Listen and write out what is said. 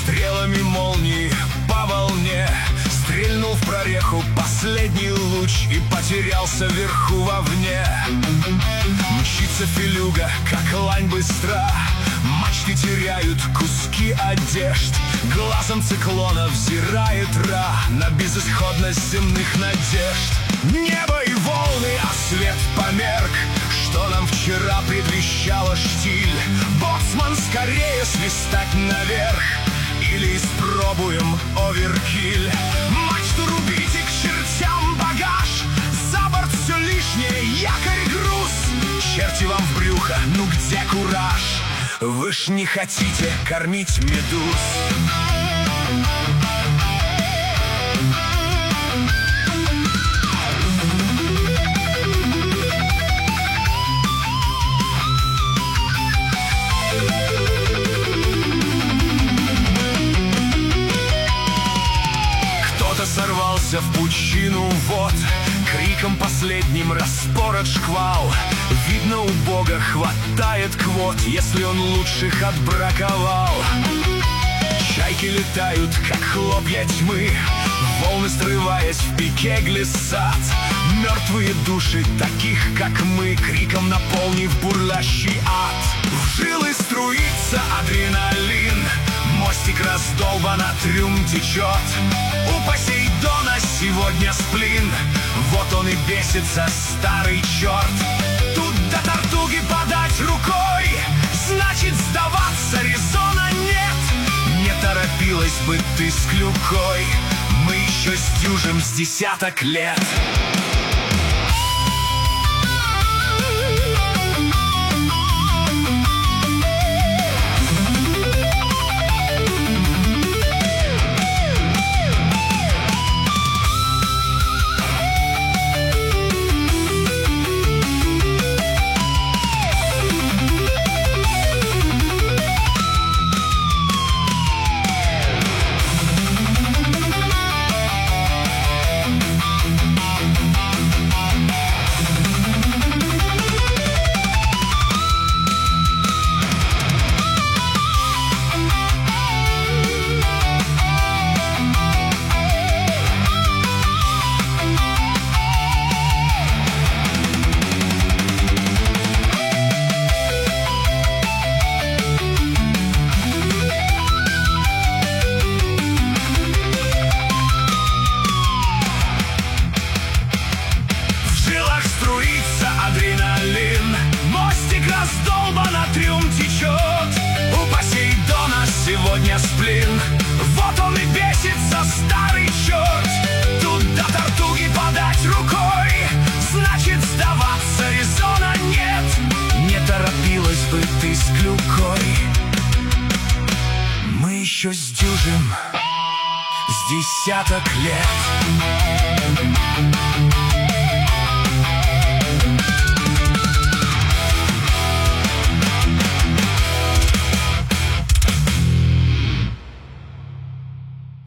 Стрелами молнии по волне стрельнул в прореху последний луч и потерялся вверху вовне. Мчится филюга, как лань быстра, мачты теряют куски одежд. Глазом циклона взирает Ра на безысходность земных надежд. Небо и волны, а свет померк, что нам вчера предвещало штиль. Боцман, скорее свистать наверх, или испробуем оверкиль. Мачту рубите к чертям багаж, за борт все лишнее, якорь груз. Черти вам в брюхо, ну где кураж? Вы ж не хотите кормить медуз. Кто-то сорвался в пучину вод, криком последним распорот шквал. Видно, у Бога хватает квот, если он лучших отбраковал. Чайки летают, как хлопья тьмы, волны срываясь в пике глиссад. Мертвые души таких, как мы, криком наполнив бурлящий ад. В жилы струится адреналин, мостик раздолбан, а трюм течет. У Посейдона сегодня сплин, вот он и бесится, старый черт. Тут до Тартуги подать рукой, значит сдаваться резона нет. Не торопилась бы ты с клюкой, мы еще сдюжим с десяток лет. Адреналин, мостик раздолбан, а трюм течет. У Посейдона сегодня сплин, вот он и бесится, старый черт. Тут до Тартуги подать рукой, значит сдаваться резона нет. Не торопилась бы ты с клюкой, мы еще сдюжим с десяток лет.